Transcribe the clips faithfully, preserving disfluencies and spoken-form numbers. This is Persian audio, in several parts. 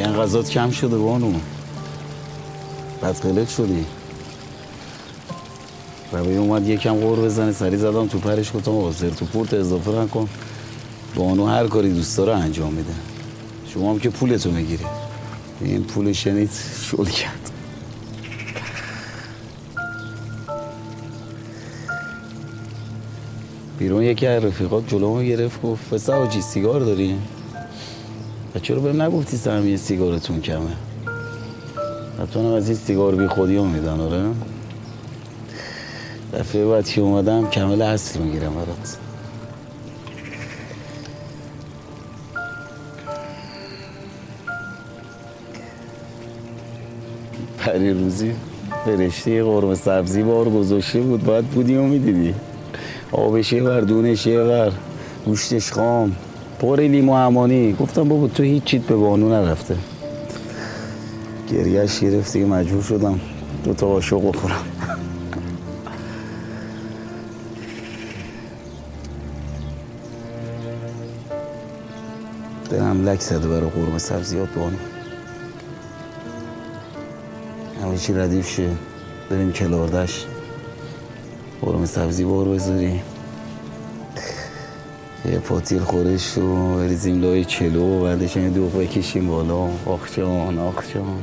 میگن غذات کم شده بانو، بدقلت شدی. ربی اومد یکم غور بزنه، سری زدم تو پرش، گفتم آقا زر تو پورت اضافه نکن، بانو هر کاری دوست داره انجام میده، شما هم که پولتو میگیری. این پول شنید شل کرد. بیرون یکی از رفیقات جلومو گرفت گفت پسر حاجی سیگار داری؟ و چرا بهم نگفتی سهمیه سیگارتون کمه؟ حتما از این سیگار بی خودی ها میدن. آره دفعه بعد که اومدم کمل اصل میگیرم برات. پری روزی فرشته قرمه سبزی بار گذاشته بود، باید بودی و میدیدی. آبش یه ور، دونش یه ور، گوشتش خام، پر لیمو امانی. گفتم بابا تو هیچ چیت به بانو نرفته. گریهش گرفت دیگه، مجبور شدم دو تا قاشق بخورم. دلم لک زده برای قرمه سبزیات بانو. همه چی ردیف شه، بریم کلاردش قرمه سبزی بار بذاری، یه پاتیل خورش رو بریزیم لای چلو و بعدش این دوغ بکشیم بالا. آخ جان آخ جان،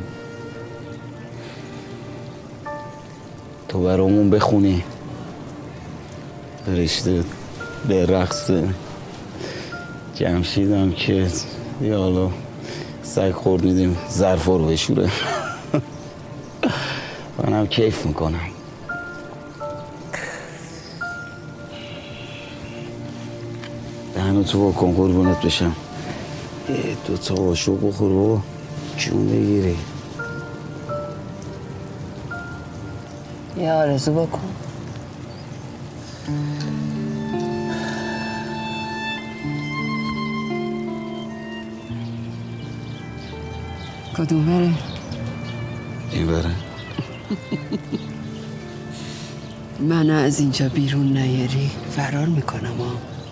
تو برامون بخونی فرشته به رقص جمشیدم که یا حالا سگ خورد میدیم ظرفا رو بشوره. منم کیف میکنم. دهنو تو با کن قربونت بشم. دو تا قاشق بخور بابا، جون بگیری. یه آرزو بکن. کدوم بره؟ این بره. منو از اینجا بیرون نیاری فرار میکنم ها.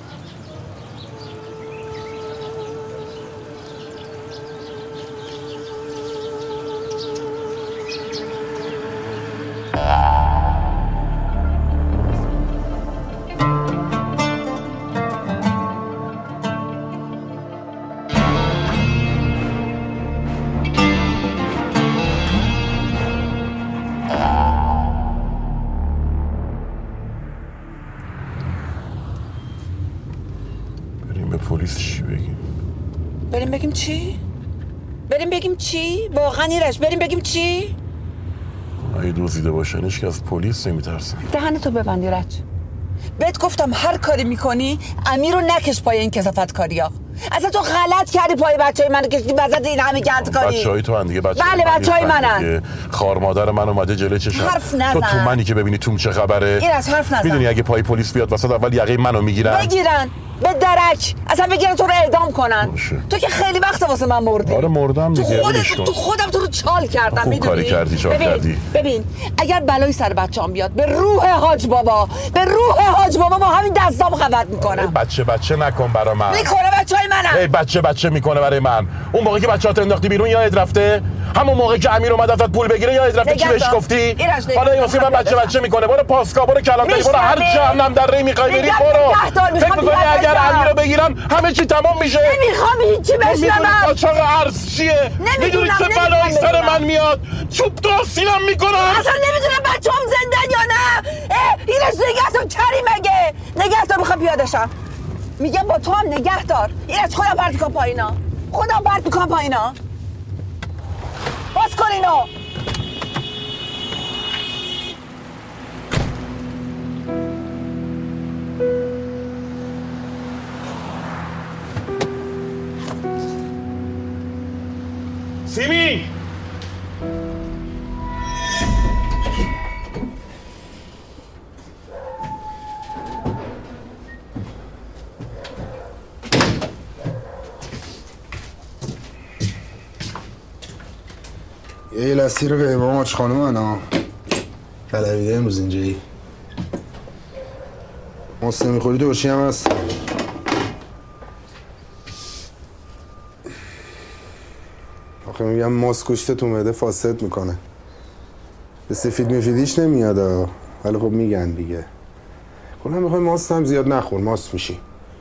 پلیس چی بگیم؟ بریم بگیم چی؟ بریم بگیم چی؟ واقعا ایرج بریم بگیم چی؟ اگه دزدیده باشن هیچ که از پلیس نمیترسن. دهنتو ببند ایرج. بهت گفتم هر کاری میکنی امیر رو نکش پای این کثافت کاریا. اصلا تو غلط کردی پای بچهای منو کشیدی وسط این همه گند کاری. بچهای تو ان دیگه، بچه بله بچهای منن. خار مادر من اومده جلوی چشم. حرف نزن. تو تو منی که ببینی توم چه خبره. ایرج حرف نزن. میدونی اگه پای پلیس بیاد وسط اول یقه منو میگیرن. بگیرن به درک، اصلا بگیرن تو رو اعدام کنن. باشه. تو که خیلی وقت واسه من مردی. آره مردم دیگه. تو خودت تو خودم تو رو چال کردم. خوب میدونی؟ کاری کردی چال ببین. کردی. ببین اگر بلای سر بچه‌ام بیاد به روح حاج بابا، به روح حاج بابا با همین دستام قوت میکنم. بچه بچه نکن برا من. میکنه بچهای منم. ای بچه بچه میکنه برای من. اون موقعی که بچه‌ات انداختی بیرون یادت رفته؟ همون موقعی که امیر اومد ازت پول بگیره یادت رفته چی بهش گفتی؟ حالا این واسه من بچه بچه میکنه. برو پاسکا، برو کلانتری، برو هر جهنم دره میخوای بری برو. فکر می‌کنی اگر امیر رو بگیرن همه چی تمام میشه؟ نمیخوام هیچی بشنوم. قاچاق ارز چیه؟ میدونی چه بلایی سر من میاد؟ چوب تو سینم میکنم. اصلا نمیدونم بچه‌ام زنده یا نه. ایرج نگهدار کری مگه؟ نگهدار میخوام پیاده شم. میگم با تو هم نگهدار. ایرج خودم پرت میکنم پایینا. خودم پرت میکنم پایینا. باز کن اینو. سیمی یه لستی رو به امام آج خانم انا کلویده امروز اینجایی ماست نمیخوری دورچی هم هست. آخه میگم ماست گوشت تو معده فاسد میکنه. به سفید میفیدیش نمیاد ولی خب میگن دیگه. کلا میخوای ماست هم زیاد نخور، ماست میشی.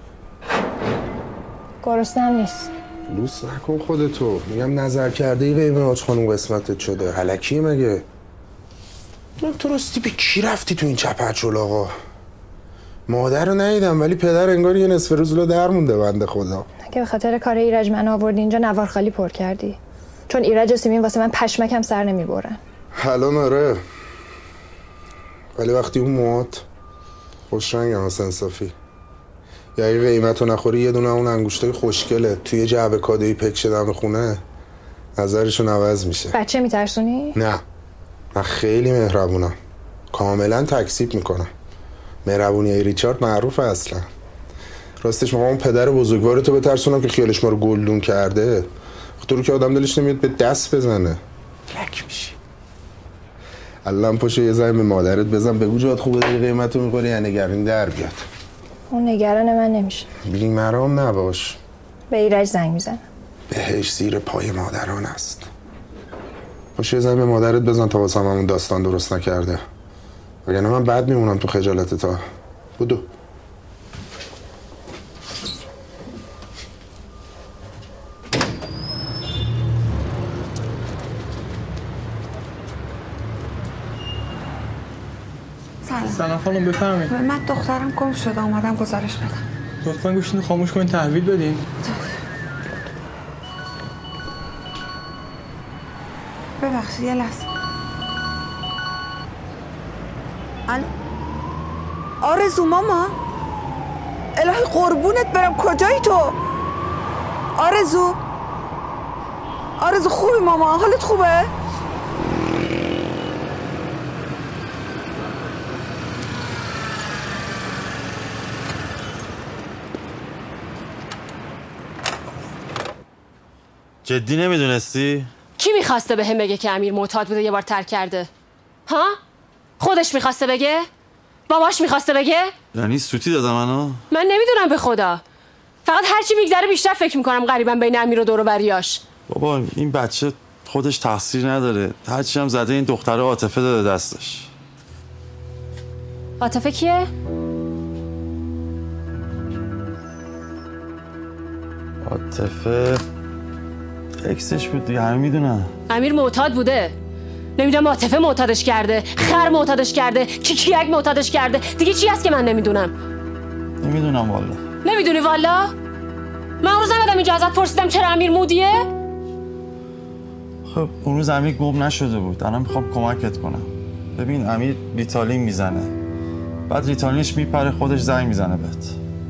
گرسنه‌ام نیست. لوس نکن خودتو. میگم نظر کرده ای قیمه حاج خانم قسمتت شده. هلکیه مگه؟ من تو راستی به کی رفتی تو این چپرچل آقا؟ مادر رو ندیدم ولی پدر انگار یه نصف روز رو در مونده بنده خدا. اگه به خاطر کار ایرج من آوردی اینجا نوار خالی پر کردی. چون ایرج و سیمین واسه من پشمکم سر نمیبرن. الان آره. ولی وقتی اون موات خوش رنگ هم حسن صافی. یا اگه قیمت رو نخوری یه دونه اون انگوشتای خوشگله توی جعبه کادویی پک شدم خونه نظرشون عوض میشه. بچه میترسونی؟ نه من خیلی مهربونم، کاملا تکذیب میکنم. مهربونی ای ریچارد معروفه اصلا. راستش میخوام اون پدر بزرگوار تو بترسونم که خیالش ما رو گلدون کرده. تو رو که آدم دلش نمیاد به دست بزنه لک میشی. الان پاشو یه زنگ به مادرت بزن بگو جات خوبه داری قیمت رو میخوری یا نگرانی در بیاد. اون نگران من نمیشه. بی مرام نباش. به ایرج زنگ میزنم. بهش زیر پای مادران است. پاشو یه زنگ به مادرت بزن تا واسه همون داستان درست نکرده. وگرنه من بد میمونم تو خجالت تا. بودو. سلام. سلام خانم بفرمایید. من دخترم گم شده اومدم گزارش بدم. لطفاً گوشتون خاموش کنین تحویل بدین. ببخشید یه لحظه. الو آرزو ماما، الهی قربونت برم کجایی تو؟ آرزو آرزو خوبی ماما؟ حالت خوبه؟ جدی نمیدونستی؟ کی میخواسته به هم بگه که امیر معتاد بوده یه بار ترک کرده؟ ها؟ خودش میخواسته بگه؟ باباش میخواسته بگه؟ یعنی سوتی داده منو؟ من نمیدونم به خدا. فقط هرچی میگذره بیشتر فکر میکنم غریبا بین امیر و دور و بریاش. بابا این بچه خودش تقصیر نداره. هرچی هم زده این دختره عاطفه داده دستش. عاطفه کیه؟ عاطفه اکسش بود دیگه، همه میدونم. امیر معتاد بوده. نمیدونم عاطفه معتادش کرده، خر معتادش کرده، کیکیک معتادش کرده، دیگه چی هست که من نمیدونم؟ نمیدونم والا. نمیدونی والا؟ من اون روز اومدم اینجا ازت پرسیدم چرا امیر مودیه؟ خب اون روز امیر گم نشده بود. الان میخوام کمکت کنم. ببین امیر ریتالین میزنه، بعد ریتالینش میپره خودش زنگ میزنه بهت.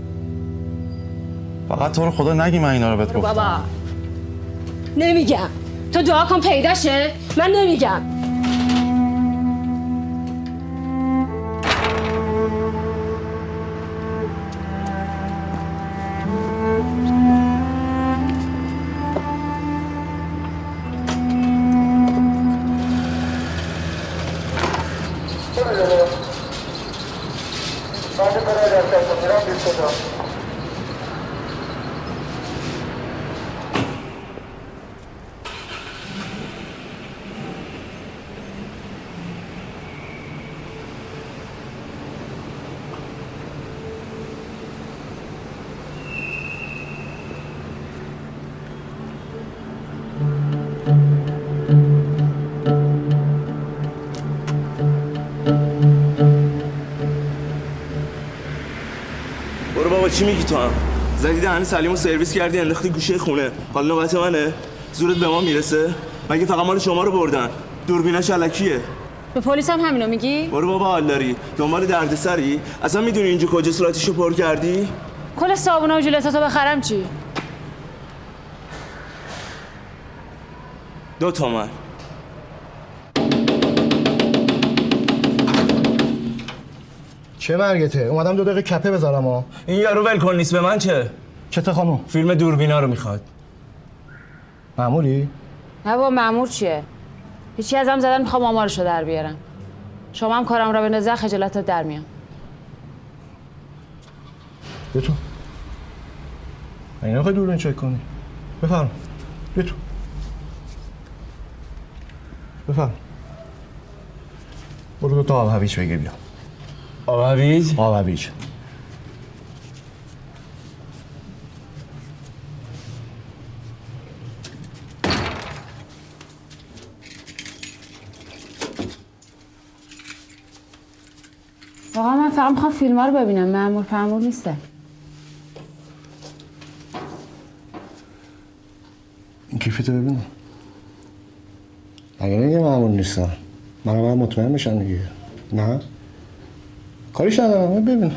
فقط تو رو خدا نگی من اینا رو بهت گفتم. بابا نمیگم. تو دعا کن پیدا شه. من نمیگم. چی میگی تو هم؟ زدی دهن سلیمو سرویس کردی انداختی گوشه خونه. حالا نوبت منه؟ زورت به ما میرسه؟ مگه فقط مال شما رو بردن؟ دوربینش الکیه. به پلیس هم همینو میگی؟ برو بابا حال داری. دنبال دردسری؟ اصلا میدونی اینجا کجا صورتشو پر کردی؟ کل صابونا و ژیلتاتو بخرم چی؟ دو تومن. چه مرگته؟ اومدم دو دقیقه کپه بذارم ها. این یارو ولکن نیست. به من چه؟ چته خانم؟ فیلم دوربینا رو میخواد. مأموری؟ نه بابا مأمور چیه؟ هیچی ازم زدن میخوام آمارشو در بیارم. شما هم کارم را بندازی خجالتت در میام. بیا تو. اینا خیلی دوربین چک کنی. بفرم. بیا تو. بفهم. برو دو تا آب هویج بگیر بیا. آب هویج؟ آب هویج. واقعا من فقط میخوام فیلم ها رو ببینم، مأمور پرمور نیستم. این کیفتو ببین. اگه نگه مأمور نیستم من هم مطمئن میشم دیگه. نه کاریش ندارم. ببین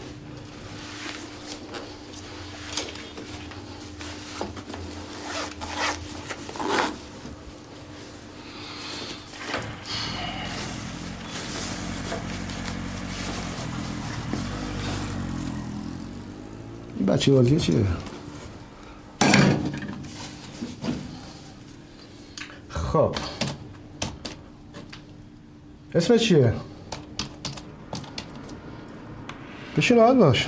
این بچه بازیه چیه؟ خب اسمت چیه؟ بشین راحت باش.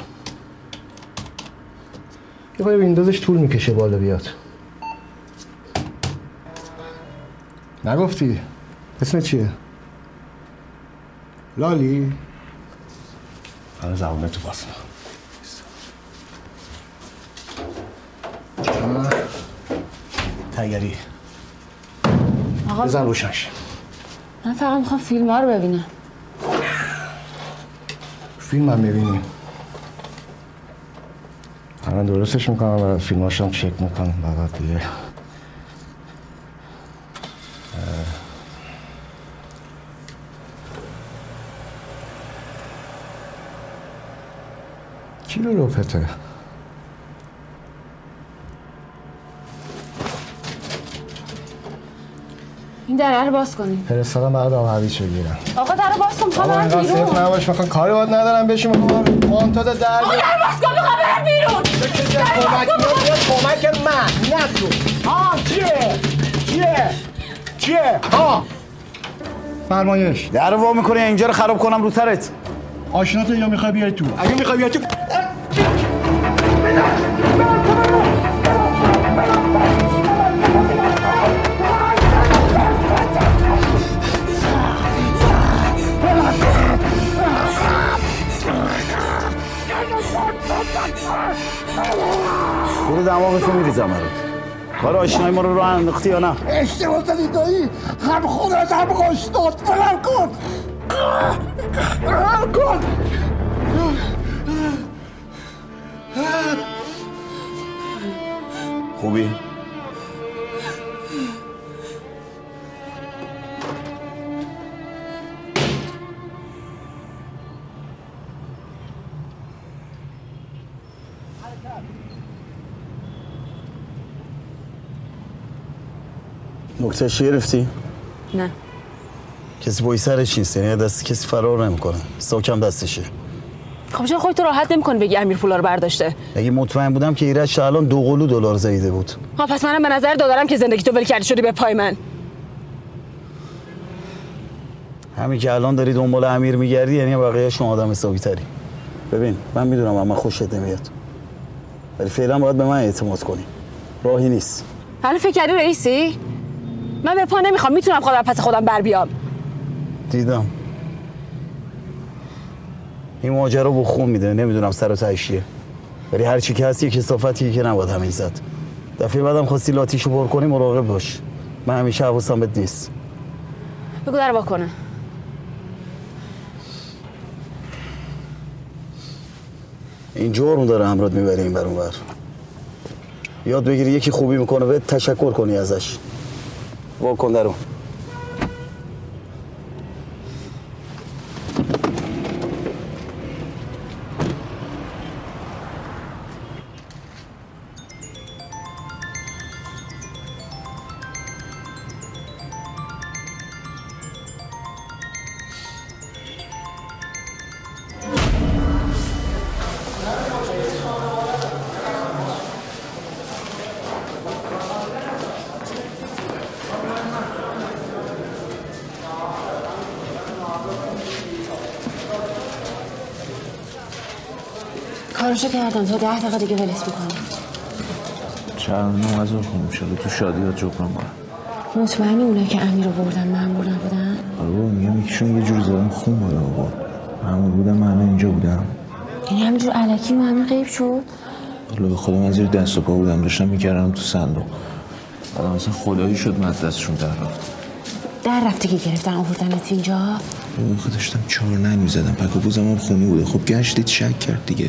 یه خواهی ویندوزش طول میکشه بالا بیاد. نگفتی؟ اسمت چیه؟ لالی؟ همه زبونه تو باسم. تگری آقا بزن روشنش. من فقط میخوام فیلم ها رو ببینم. فیلم هم ببینیم. من درستش میکنم و فیلماش هم چک میکنم بعد دیگه. کیلو رو پته. این دره رو باز کنیم. فرستادم بعد آب هویج بگیرم. آقا در رو باز کن میخوام برم بیرون. آقا اینقدر نباش میخوام کاری باید ندارم بشی میخوام مانتو در آقا در باز کن میخوام برم بیرون. کمک میاد کمک من نه تو. آه چیه؟ چیه؟ چیه؟ آه فرمایش. در رو وا میکنی اینجا رو خراب کنم رو سرت. آشنات یا میخوای بیای تو؟ اگه میخوای بیای تو برو دماغتو میریزم برات. کار آشنای ما رو راه انداختی یا نه؟ اشتباه زدی دایی. هم خودت هم خوشتاد. فرار کن. فرار کن. خوبی؟ نکتهش گرفتی؟ نه. کسی پای سرش نیست، یعنی دست کسی فرار نمیکنه. ساکم دستشه. خب چرا خودت راحت نمی‌کنی بگی امیر پولا رو برداشته؟ اگه مطمئن بودم که ایرج الان دو قلو دلار زاییده بود. ها پس منم به نظر دادارم که زندگی تو ول کردی شدی به پای من. همین که الان داری دنبال امیر میگردی یعنی بقیه‌شون آدم حسابی تری. ببین من میدونم اما خوشت نمیاد. ولی فعلا باید به من اعتماد کنی. راهی نیست. حالا فکر کردی رئیسی؟ من به پا نمیخوام، میتونم خودم پس خودم بر بیام. دیدم. این ماجرا با خون میده، نمیدونم سر و تهش چیه. ولی هر چی که هست یه کثافتیه که نباید همین زد. دفعه بعدم خواستی لاتیشو پر کنی مراقب باش. من همیشه حواسم بهت نیست. بگو در وا کنه. این جرم داره همراهت میبری این بر اون بر. یاد بگیری یکی خوبی میکنه بهت تشکر کنی ازش. وا کن درو. کارشو کردم تا ده دقیقه دیگه ولت میکنم. چند نوع از اون خوب شده تو شادی ها جبران کنم. مطمئنی اونا که امیر رو بردن مأمور نبودن؟ آره میگم یکیشون یه جوری زدم خون بالا آقا. مأمور بودم من اینجا بودم. یعنی همینجور الکی مأمور غیب شد؟ والا به خودم از زیر دست و پا بودم داشتم میکردم تو صندوق. بعد مثلا خدایی شد من دستشون در رفت. در رفته که گرفتن آوردنت اینجا؟ آخه داشتم چهار نل میزدم پک و پوزم هم خونی بوده. خب گشتید شک کرد دیگه.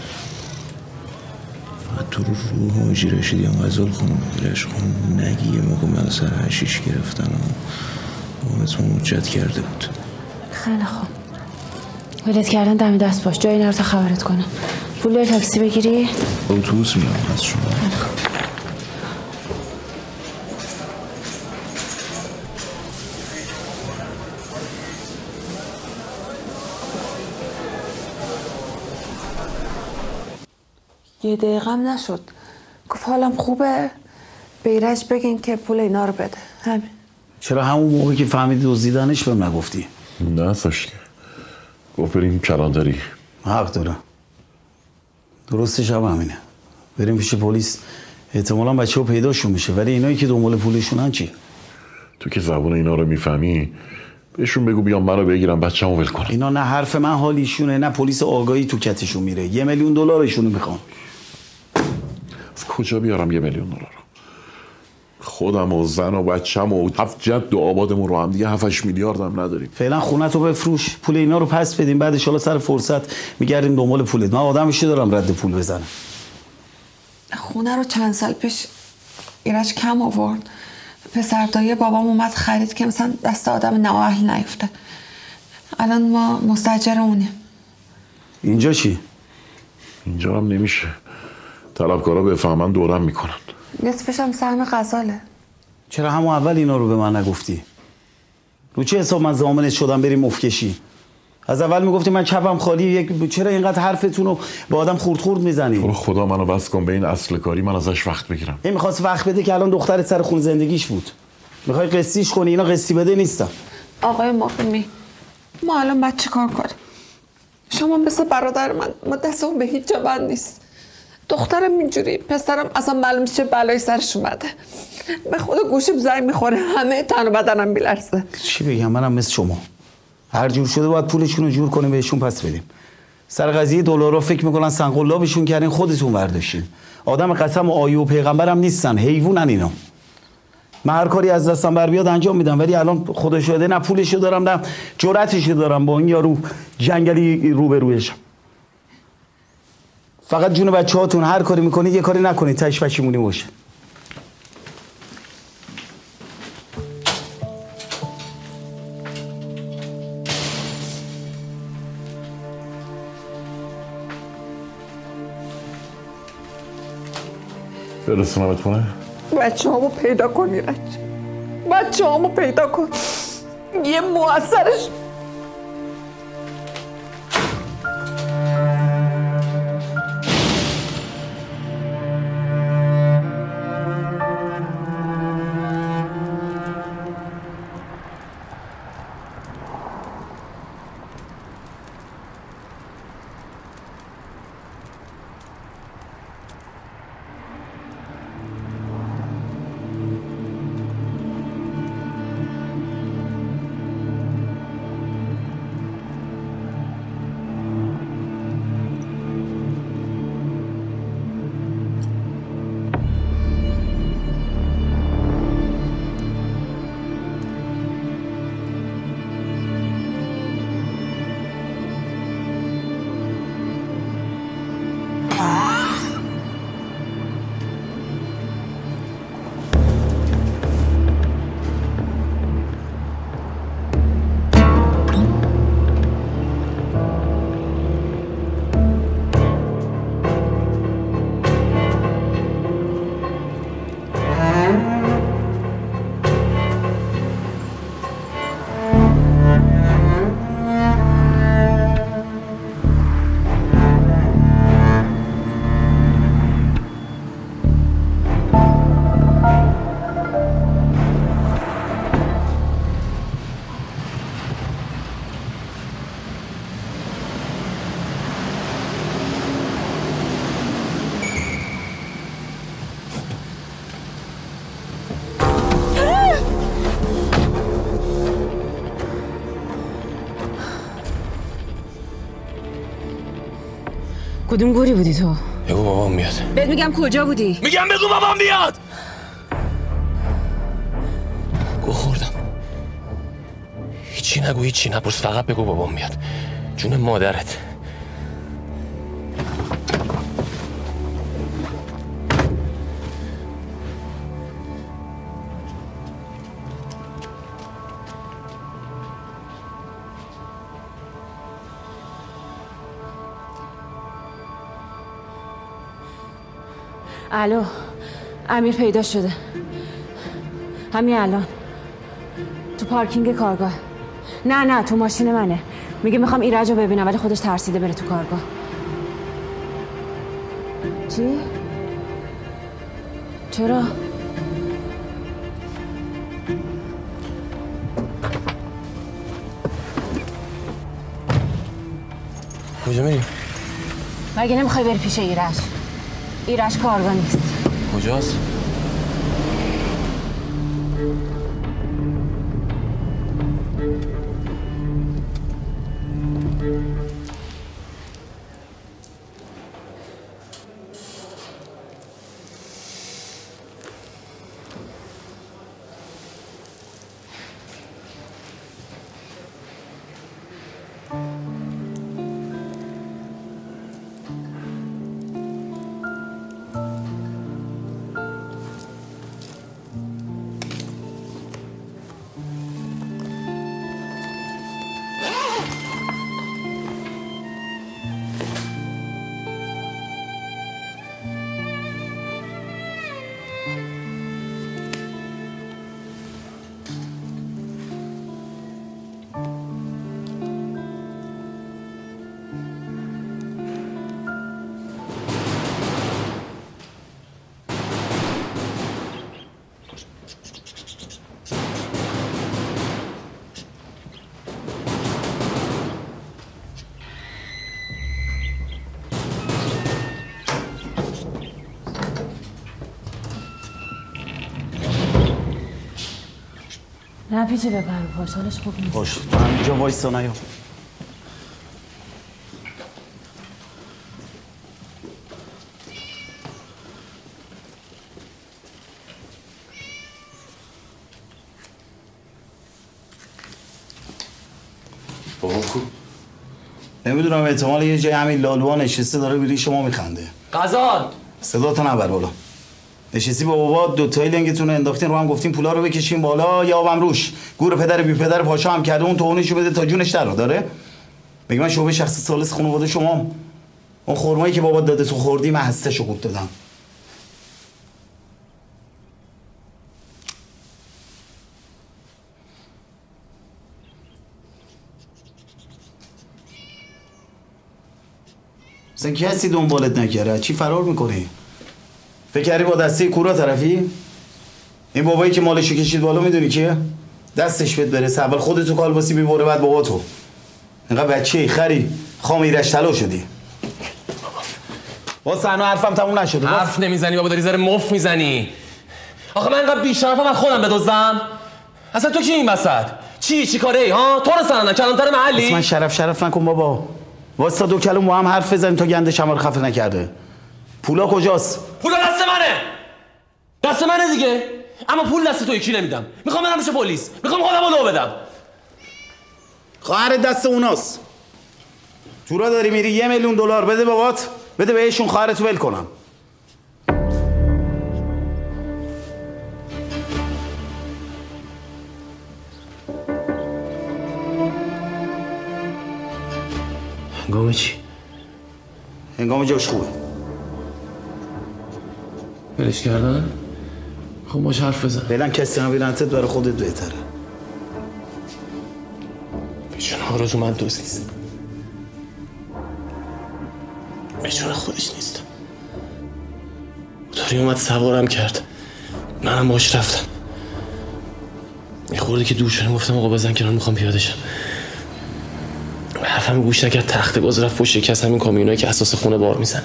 فقط تو رو روح حاجی رشیدی هم غزال خونم گیرش خون نگی یه موقع من سر هشیش گرفتن و بابت ما مجد کرده بود. خیلی خوب ولت کردن دم دست باش جایی نرو تا خبرت کنم. پول داری تاکسی بگیری؟ اتوبوس میام از شما. یه دقیقم نشد گفت حالم خوبه به ایرج بگین که پول اینا رو بده. همین. چرا همون موقع که فهمیدی دزدیدنش بهم نگفتی؟ نه ساشکی گفت بریم کلانداری. حق داره درستش هم همینه بریم پیش پلیس احتمالا بچه ها پیداشون میشه ولی اینایی که دنبال پولشونن چی؟ تو که زبون اینا رو میفهمی بهشون بگو بیام منو بگیرم بچه همو ول کنم. اینا نه حرف من حالیشونه نه پلیس آگاهی تو کتشون میره. یه میلیون دلارشونو میخوام. از کجا بیارم یه میلیون دلار؟ خودم و زن و بچم و هفت جد و آبادمون رو هم دیگه هفتش میلیارد هم نداریم. فعلا خونتو بفروش پول اینا رو پس بدیم بعد ان سر فرصت میگردیم دنبال پولت. من آدمشی دارم رد پول بزنم. خونه رو چند سال پیش ایرج کم آورد. پسر دایی بابام اومد خرید که مثلا دست آدم نااهل نیفته. الان ما مستاجر اونیم. اینجا چی؟ اینجا هم نمیشه. طلبکارا بفهمن دورم میکنن. نصفش هم سهم غزاله. چرا همون اول اینا رو به من نگفتی؟ رو چه حساب من ضامنت شدم بریم مفکشی؟ از اول میگفتی من چپم خالی یک چرا اینقدر حرفتون رو به آدم خورد خورد میزنی؟ تو خدا منو بس کن به این اصل کاری من ازش وقت بگیرم. این میخواست وقت بده که الان دخترت سر خون زندگیش بود. میخوای قصیش کنی اینا قصی بده نیستم. آقای مفهومی ما الان باید چی کار کنیم؟ شما مثل برادر من ما دستمون به هیچ جا بند نیست. دخترم اینجوری پسرم اصلا معلوم چه بلایی سرش اومده. به خدا گوشیم زنگ میخوره همه تن و بدنم میلرزه. چی بگم منم مثل شما هر جور شده باید پولشون رو جور کنیم بهشون پس بدیم. سر قضیه دلارا فکر میکنن سنقلابشون کردین خودتون برداشتین. آدم قسم و آیه و پیغمبرم نیستن حیوانن اینا. من هر کاری از دستم بر بیاد انجام میدم ولی الان خدا شده نه پولشو دارم نه جرأتشو دارم با این یارو جنگلی روبرویشم. فقط جون بچه‌هاتون هر کاری میکنید یه کاری نکنید تاش پشیمونی باشه. برسونمت کنه؟ بچه همو پیدا کن ایرج. بچه همو پیدا کن یه موثرش. کدوم گوری بودی تو؟ بگو بابام بیاد. بهت میگم کجا بودی؟ میگم بگو بابام بیاد. گو خوردم. هیچی نگو، هیچی نپرس، فقط بگو بابام بیاد. جون مادرت. الو، امیر پیدا شده. همین الان تو پارکینگ کارگاه. نه نه تو ماشین منه. میگه میخوام ایرج رو ببینم ولی خودش ترسیده بره تو کارگاه. چی؟ چرا؟ کجا میریم؟ مگه نمیخوای بری پیش ایرج؟ ایرج کارگاه نیست. کجاست؟ نه پیچه بپر پاش، حالش خوب نیست. باش تو همینجا وایسا نیا. بابا خوب نمیدونم، احتمال یه جای همین لالوها نشسته داره بیری شما میخنده. غزال صدا تو نبر بالا. نشستی با بابا دوتایی لنگتون رو انداختین رو هم گفتین پولا رو بکشین بالا یا آبم روش. گور پدر بی پدر پاشا هم کرده اون توهونشو بده تا جونش در رو داره. بگی من شعبه شخصی ثالث خانواده شما. اون خرمایی که بابا داده تو خوردی من هستشو قورت دادم. مثلا کسی دنبالت نکرده چی فرار میکنی؟ فکر کردی با دسته کورا طرفی؟ این بابایی که مالشو کشید بالا میدونی کیه؟ دستش بهت برسه اول خودتو کالباسی میبره بعد بابا تو. اینقدر بچه‌ای خری خام ایرج طلا شدی. با صحنه حرفم تموم نشده. حرف نمیزنی بابا، داری زره مف میزنی. آخه من اینقدر بی‌شرفم من خودم بدزدم؟ اصلا تو کی این وسط؟ چی چی کاره ای ها؟ تو رو سنن کلانتر محلی؟ اصلا شرف شرف نکن بابا. واستا دو کلمه با هم حرف بزنیم تا گنده شما رو خفه نکرده. پولا کجاست؟ پولا دست منه. دست منه دیگه. اما پول دست تو یکی نمیدم. میخوام برم پیش پلیس. میخوام خودمو لو بدم. خواهر دست اوناست. تو را داری میری یه میلیون دلار بده بابات، بده بهشون خواهرتو ول کنم. هنگام چی؟ هنگام جاش خوبه. ولش کردن؟ خب باش حرف بزن. فعلا کسی نبینتت برای خودت بهتره. بیچون آرزو من دوست نیست. بیچون خودش نیست. موتوری اومد سوارم کرد. منم باش رفتم. یه خورده که دور شدم گفتم آقا بزن کنار میخوام پیاده شم. حرفم گوش نکرد، تخت گاز رفت پشت یکی از همین کامیونایی که اساس خونه بار میزنن.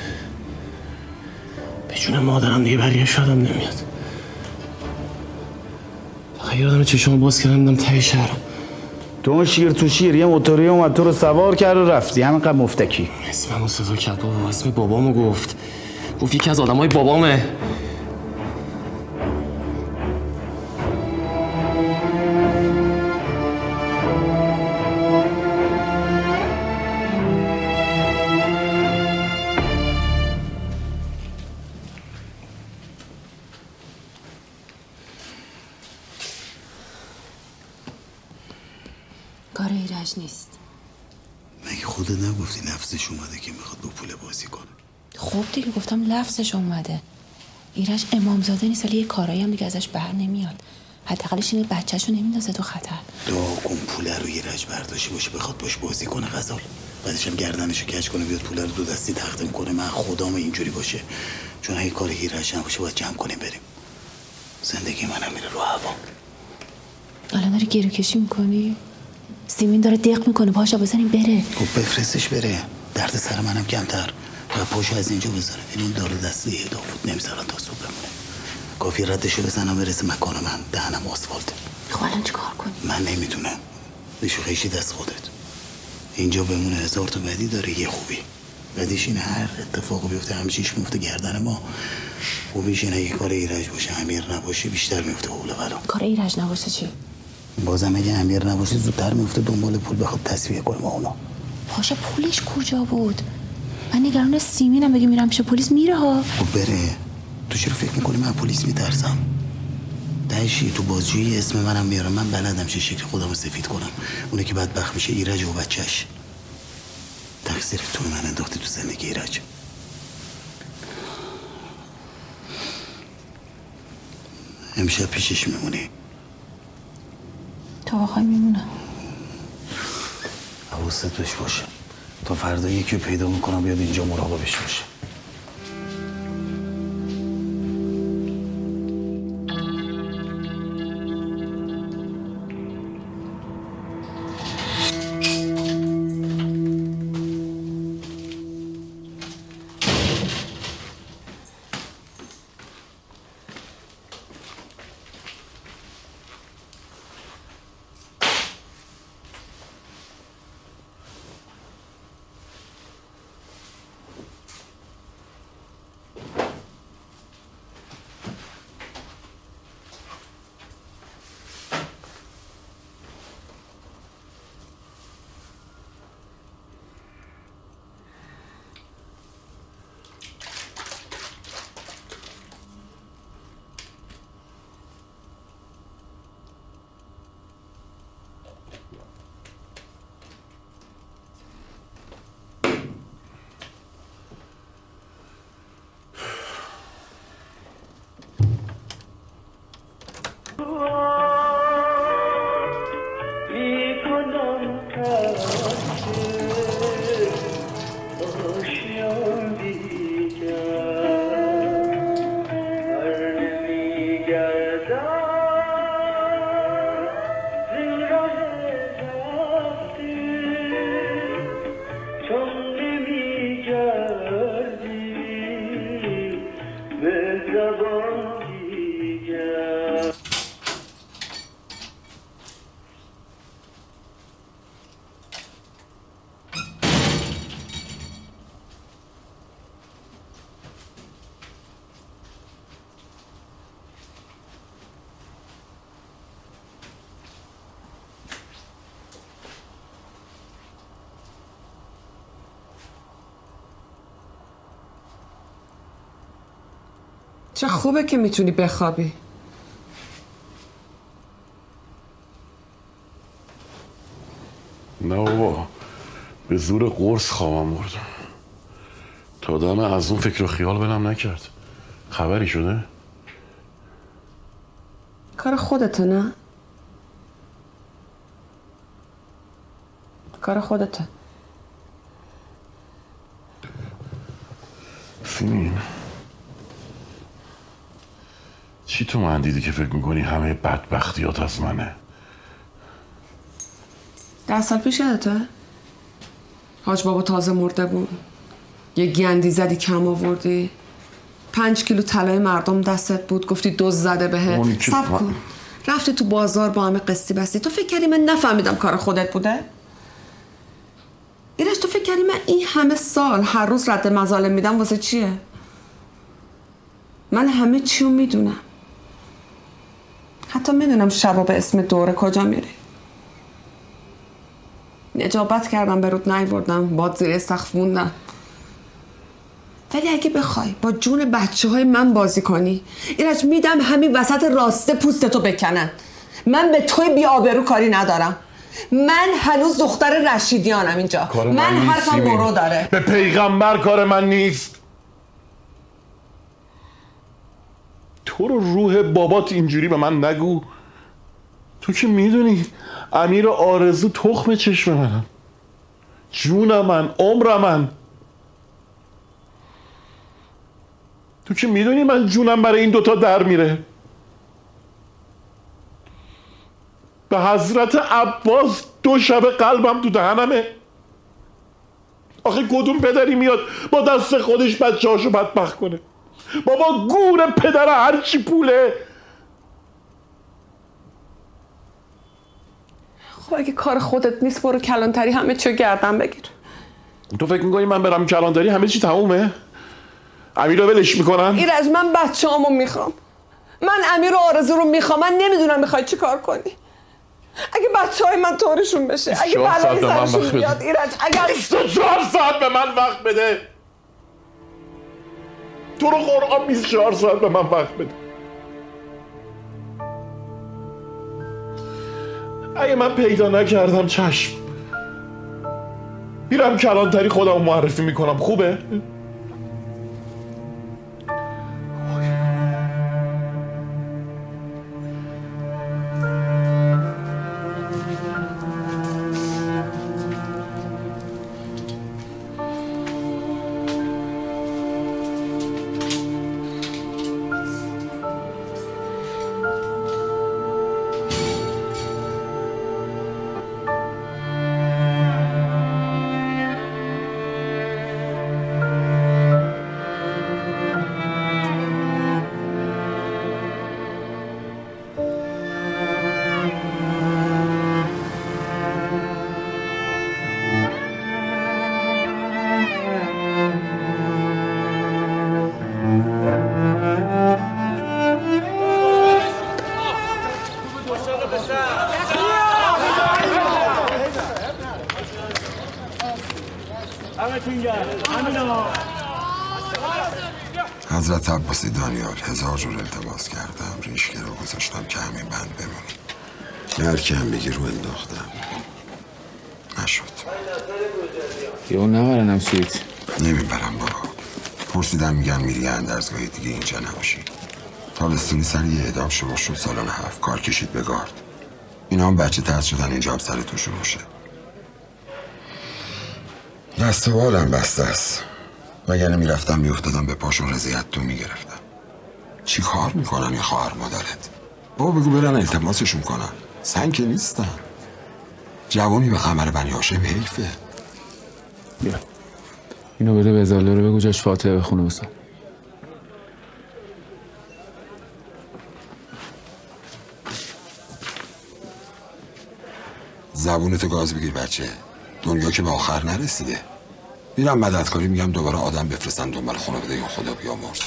به جون مادرم دیگه بقیه شادم نمیاد. فقط یادم چشمو باز کردم دیدم ته شهرم. تو اون شیر تو شیر یه موتوری اومد تو رو سوار کرد و رفتی همینقدر مفتکی. اسممو صدا کرد بابا، اسم بابامو گفت گفت یکی از آدمای بابامه. کار ایرج نیست. مگه خودت نگفتی لفظش اومده که میخواد با پول بازی کنه؟ خب دیگه گفتم لفظش اومده. ایرج امامزاده نیست ولی یه کارایی هم دیگه ازش بر نمیاد. حداقلش اینه بچه‌شو نمیندازه تو خطر. دعا کن پول رو ایرج برداشته باشه بخواد باش بازی کنه غزال. بعدش هم گردنشو کج کنه بیاد پول رو دو دستی تقدیم کنه. من خدام اینجوری باشه. چون اگه کار ایرج نباشه باید جمع کنیم بریم. زندگی منم میره رو هوا. الان داری گیرو کشی میکنی؟ سیمین داره دق میکنه پاشا بزنیم بره. خب بفرستش بره. درد سر منم کمتر. و پاشو از اینجا بذاره. این داره دسته یه داوود نمیذارن تا صبح بمونه. کافی ردشو بزنم برسه مکان من. دهنم آسفالته. خب الان چی کار کنی؟ من نمیتونم. بشو خیشی دست خودت. اینجا بمونه هزار تا بدی داره یه خوبی. بدیش این هر اتفاقی بیفته همچیش میفته گردن ما. خوبیش اینه یه کار ایرج باشه امیر نباشه بیشتر میفته حول بلا. کار ایرج نباشه چی؟ بازم اگه امیر نباشه زودتر میفته دنبال پول بخواد تسویه کنه ما اونا. پاشا پولش کجا بود؟ من نگران سیمینم بگه میرم پیش پلیس میره ها. خب بره. تو چرا فکر میکنی من پلیس میترسم؟ دهشی تو بازجویی اسم منم میارم. من بلدم چه شکل خودمو سفید کنم. اونه که بدبخت میشه ایرج و بچهش. تقصیر تو من انداختی تو زندگی ایرج. امشب پیشش میمونی. تو بخوای میمونم. حواست بهش باشه. تا فردا یکی رو پیدا میکنم بیاد اینجا مراقبش باشه. چه خوبه که میتونی بخوابی. نه بابا به زور قرص خوابم برد. تا دم از اون فکر و خیال بلم نکرد. خبری شده؟ کار خودته نه؟ کار خودته. سیمین چی تو من دیدی که فکر میکنی همه بدبختیات از منه؟ ده سال پیش یادته؟ حاج بابا تازه مرده بود. یه گندی زدی کم آوردی. پنج کیلو طلای مردم دستت بود گفتی دوز زده بهت. صبر کن رفتی تو بازار با همه قسطی بستی. تو فکر کردی من نفهمیدم کار خودت بوده؟ ایرج تو فکر کردی من این همه سال هر روز رد مظالم میدم واسه چیه؟ من همه چیو میدونم. حتی میدونم شبا به اسم دوره کجا میری. نجابت کردم به رود نیوردم، باد زیر سقف موندم. ولی اگه بخوای با جون بچه های من بازی کنی ایرج میدم همین وسط راسته پوستتو بکنن. من به توی بی آبرو کاری ندارم. من هنوز دختر رشیدیانم اینجا. من, من حرفم برو داره. به پیغمبر کار من نیست. تو رو روح بابات اینجوری به من نگو. تو که میدونی امیر آرزو تخم چشم منم، جون من، عمر من. تو که میدونی من جونم برای این دوتا در میره. به حضرت عباس دو شب قلبم تو دهنمه. آخه کدوم پدری میاد با دست خودش بچه هاشو بدبخت کنه؟ بابا گور پدر هرچی پوله. خب اگه کار خودت نیست برو کلانتری همه چیو گردن بگیر. تو فکر میکنی من برم کلانتری همه چی تمومه؟ امیر رو ولش میکنن؟ ایرج من بچه هامو میخوام. من امیر و آرزو رو میخوام. من نمیدونم میخوای چی کار کنی. اگه بچه های من طورشون بشه، اگه بلایی سرشون بیاد ایرج، اگر بیست و چهار ساعت به من وقت بده. تو رو قرآن بیست و چهار ساعت به من وقت بده. اگه من پیدا نکردم چشم، میرم کلانتری خودم معرفی میکنم. خوبه؟ حضرت عباسی دانیال هزار جور التماس کردم، ریشگه رو گذاشتم که همین بند بمونه. هر کی هم بگی رو انداختم، نشد. یه نبرنم سویت. نمیبرم بابا. پرسیدم میگن میری اندرزگاه دیگه اینجا نباشی. تابستونی سر یه اعدام شما شد سالان هفت، کار کشید به گارد. اینا هم بچه ترس شدن اینجا هم سر تو شروع شه. دست و بالم بسته است. وگرنه میرفتم میافتادم به پاشون رضایت تو میگرفتم. چی کار میکنن این خواهر مادرت؟ بابا بگو برن التماسشون کنن. سنگ که نیستن. جوانی به قمر بنی هاشم حیفه. بیا اینو بده به ازاله رو بگو جاش فاتحه بخونه بسن. زبونتو گاز بگیر بچه. دنیا که به آخر نرسیده. میرم مددکاری میگم دوباره آدم بفرستن دنبال خانواده یا خدا بیامرز.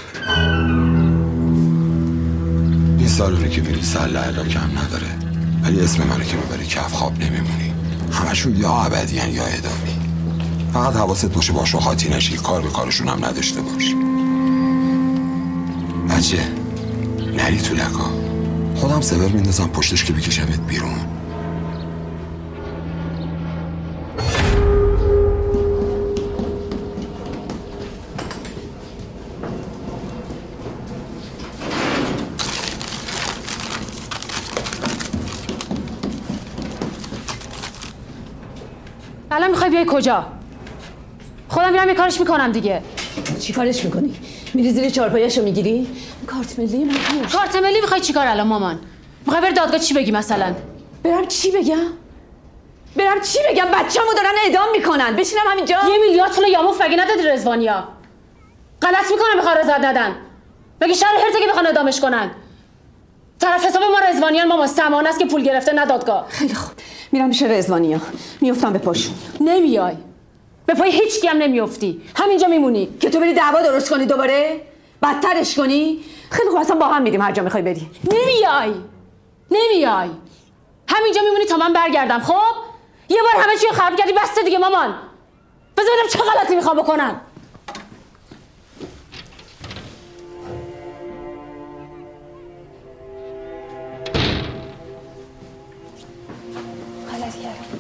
این سالوری که میری سله علاکه هم نداره، ولی اسم منو که ببری کف خواب نمیمونی. همشون یا ابدیان یا ادامی. فقط حواست باشه باشو خاطی نشی، کار به کارشون هم نداشته باش. بچه نری تو لکا. خودم سبر میندازم پشتش که بکشمت بیرون. الان میخوای بیای کجا؟ خودم میرم یه کارش میکنم دیگه. چی کارش میکنی؟ میری زیر چارپایشو میگیری؟ کارت ملی من توش. کارت ملی میخوای چیکار الان مامان؟ میخوای بری دادگاه چی بگی مثلا؟ برم چی بگم؟ برم چی بگم؟ بچه‌مو دارن اعدام میکنن. بشینم همینجا؟ یه میلیارد پول یاموف مگه ندادی رضوانیا؟ غلط میکنه میخواد رضایت ندن. مگه شهر هرته که بخوان اعدامش کنن؟ طرف حساب ما رضوانیان ماما سمانه است که پول گرفته نه دادگاه. خیلی خوب میرم پیش رضوانیا، میافتم به پاشون. نمیای. به پای هیچ کی هم نمیافتی. همینجا میمونی که تو بری دعوا درست کنی دوباره؟ بدترش کنی؟ خیلی خوب اصلا با هم میریم هر جا میخوای بری. نمیای. نمیای. همینجا میمونی تا من برگردم. خب یه بار همه چی رو خراب کردی بسته دیگه مامان. بذار ببینم چه غلطی میخوام بکنم. غلط کردم.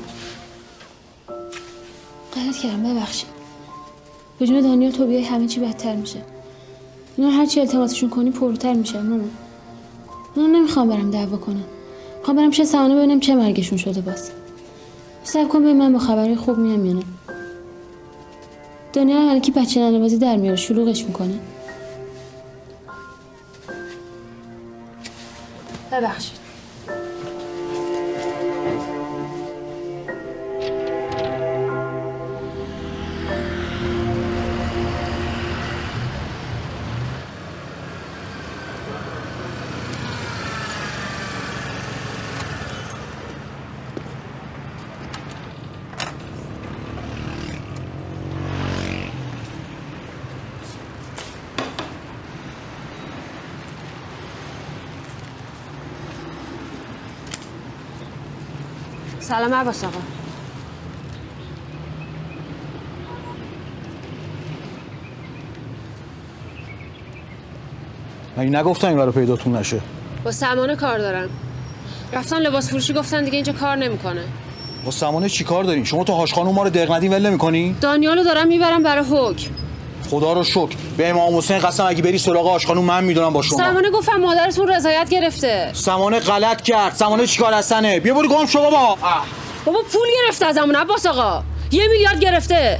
غلط کردم ببخشید. به جون دانیال تو بیای همه چی بدتر میشه. اینا هر چی التماسشون کنی پرتر میشه مامان. من نمیخوام برم دعوا کنم. میخوام برم چه سمانه ببینم چه مرگشون شده باز. صبر کن ببین من با خبرای خوب میام یا نه. دانیال الکی بچه ننه‌بازی در میاره شلوغش میکنه. ببخشید. سلام عباس آقا. مگه نگفتم این برای پیداتون نشه؟ با سمانه کار دارم. رفتن لباس فروشی گفتن دیگه اینجا کار نمیکنه. با سمانه چی کار دارین؟ شما تو هاشخانو ما رو دق ندین ول نمی‌کنی؟ دانیالو دارم میبرم برای حکم. خدا رو شکر. به امام حسین قسم اگه بری سراغ آشخانو من میدونم با شما. سمانه گفتم مادرتون رضایت گرفته. سمانه غلط کرد. سمانه چیکار هستنه؟ بیا برو گم شو بابا. بابا پول گرفته ازمون عباس آقا. یه میلیارد گرفته.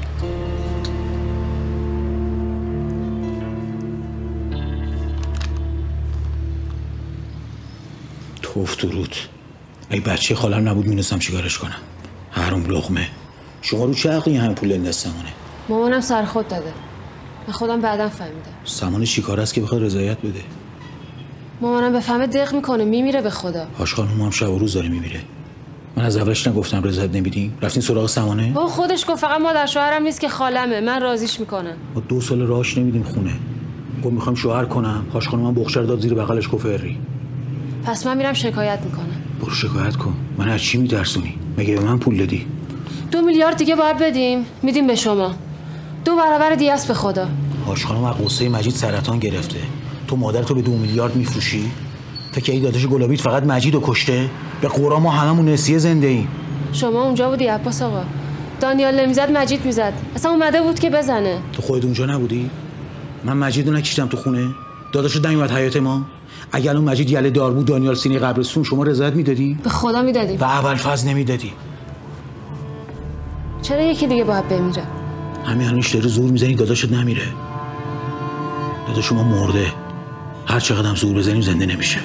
توف درود. ای بچه خالم نبود می‌دونستم چیکارش کنم. حرام لقمه. شما رو چه عقلی همه پول انداز سمانه؟ مامانم سر خود داده. من خودم بعداً فهمیدم. سمانه چیکار است که بخواد رضایت بده؟ مامانم بفهمه دق میکنه میمیره به خدا. هاش خانم هم شب و روز داره میمیره. من از اولش نگفتم رضایت نمیدیم؟ رفتین سراغ سمانه؟ بابا خودش گفت فقط مادر شوهرم نیست که خالمه. من راضیش میکنم. ما دو سال راهش نمیدیم خونه. گفت میخوام شوهر کنم. هاش خانم هم بخشر داد زیر بغلش گفت اری. پس من میرم شکایت میکنم. برو شکایت کن. من از چی میترسونی؟ مگه به من پول دادی؟ دو میلیارد دیگه باید بدیم. میدیم به شما. دو برابر دیگه است به خدا. هاش خانم از قصه مجید سرطان گرفته. تو مادرتو به دو میلیارد میفروشی؟ فکر ای داداش گلابیت فقط مجیدو کشته؟ به قرآن ما هممون نسیه زنده ایم. شما اونجا بودی عباس آقا. دانیال نمیزد مجید میزد. اصلا اومده بود که بزنه. تو خودت اونجا نبودی؟ من مجیدو نکشتم تو خونه. داداشو نمیومد حیاط ما. اگه الان مجید یله دار بود دانیال سینی قبرستون شما رضایت میدادی؟ به خدا میدادیم. و اول فاز نمیدادی. چرا یکی دیگه باید بمیره؟ همین هنوز داره زور میزنی داداشت نمیره. داداش ما مرده. هر چقدر هم زور بزنیم زنده نمیشه.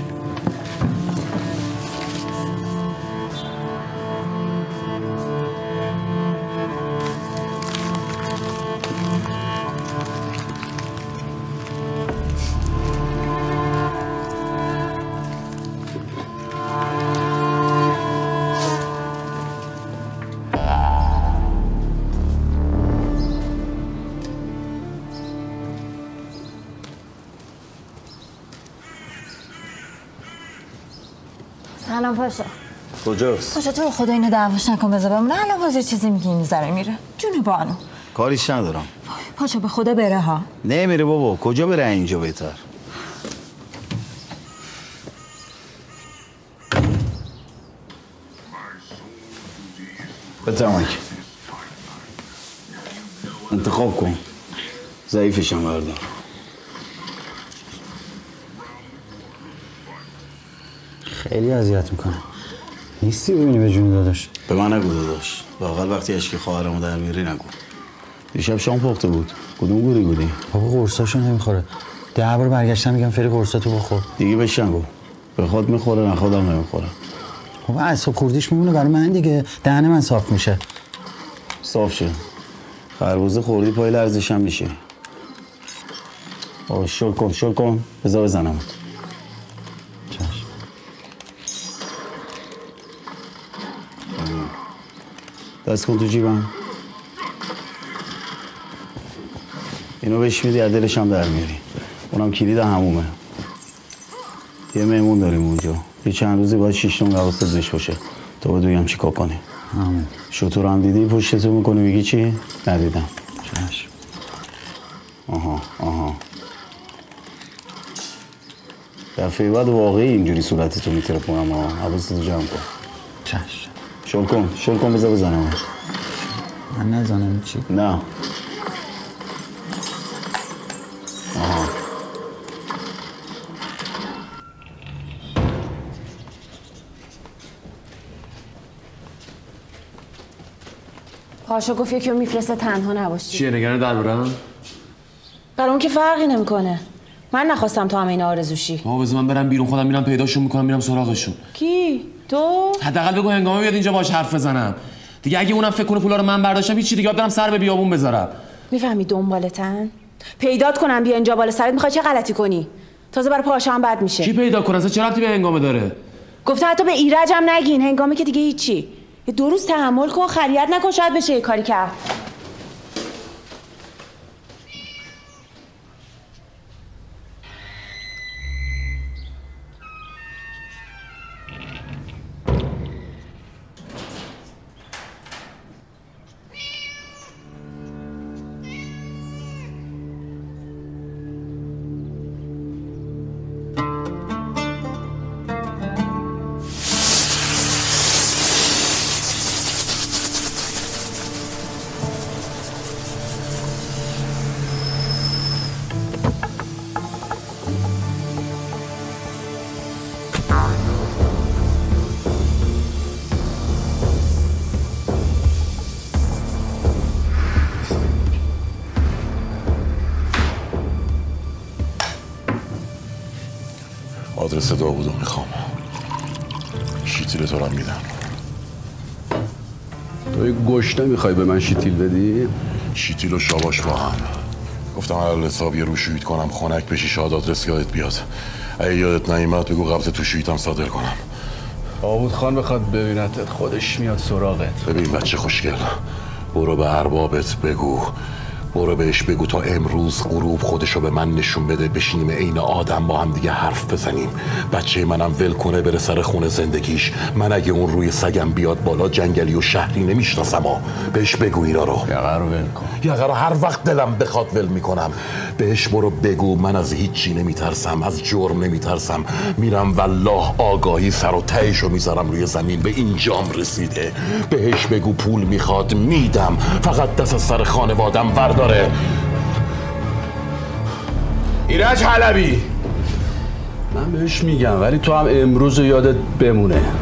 سلام پاشا. کجاست؟ پاشا تو خدا اینو دعواش نکن بذار بمونه. الان بازی چیزی میگی این ذره میره. جون بانو. کاریش ندارم. پاشا به خدا بره ها. نمیره بابا. کجا بره اینجا بهتر؟ بتمک انتخاب کن. ضعیفشم بردار. خیلی اذیت میکنه. نیستی ببینی به جون داداش. به من نگو داداش. واقعا وقتی اشکی خواهرمو در میاری نگو. دیشب شام پخته بود. کدوم گوری گوری؟ بابا قرصاشو نمیخوره. ده بار برگشتم میگم فری قرصاتو بخور. دیگه بهش نگو. به خود میخوره نه خودم نمیخوره. خب اعصاب خوردیش میمونه برای من دیگه. دهن من صاف میشه. صاف شه. خربوزه خوردی پای لرزش هم میشه. آه شل کن شل کن. بذار بزنم. چشم. دست کن تو جیبم. اینو بهش میدی از دلش هم در میاری. اونم کلید همومه. یه مهمون داریم اونجا. یه چند روزی باید شیش تون حواست بهش باشه تا بدویم چی کار کنی. همون شطور هم دیدی پشتتو میکنی میگی چی؟ ندیدم. چشم. آها آها دفعه بعد واقعی اینجوری صورتتو میترپونم ها. حواستو جمع کن. چشم. شل کن شل کن بذار بزنم. من نزنم چی؟ نه. آها پاشا گفت یکی رو میفرسته تنها نباشی. چیه نگران دربارم؟ برای اون که فرقی نمیکنه. من نخواستم تو همه اینا آرزوشی. بابا بذار من برم بیرون، خودم میرم پیداشون میکنم میرم سراغشون. کی؟ تو؟ حداقل بگو هنگامه بیاد اینجا باهاش حرف بزنم. دیگه اگه اونم فکر کنه پولا رو من برداشتم هیچ چی دیگه برم سر به بیابون بذارم. میفهمی دنبالتن؟ پیدات کنم بیا اینجا بالا سرت میخوای چه غلطی کنی؟ تازه برای پاشا هم بد میشه. کی پیدا کنه؟ اصلا چه ربطی به هنگامه داره؟ گفته حتی به ایرج هم نگین. هنگامه که دیگه هیچی. یه دو روز تحمل کن، خریت نکن، شاید بشه یه کاری کرد. آدرس داوودو میخوام. شیتیل تو رو میدم. تو یه گوش نمیخوای به من شیتیل بدی؟ شیتیل و شاباش با هم. گفتم علال حساب یه روشویت کنم خنک بشی شاید آدرس یادت بیاد. اگه یادت نیامد بگو قبض تو شویتم صادر کنم. داوود خان بخواد ببینتت خودش میاد سراغت. ببین بچه خوشگل، برو به اربابت بگو، برو بهش بگو تا امروز غروب خودشو به من نشون بده، بشینیم عین آدم با هم دیگه حرف بزنیم. بچه منم ول کنه بره سر خونه زندگیش. من اگه اون روی سگم بیاد بالا جنگلی و شهری نمیشناسم ها. بهش بگو اینا رو. یقه رو ول کن. یقه رو هر وقت دلم بخواد ول میکنم. بهش برو بگو من از هیچی نمیترسم، از جرم نمیترسم. میرم والله آگاهی سر و تهشو میذارم روی زمین. به اینجام رسیده. بهش بگو پول میخواد میدم، فقط دست از سر خانوادم ورداره. ایرج حلبی، من بهش میگم ولی تو هم امروز یادت بمونه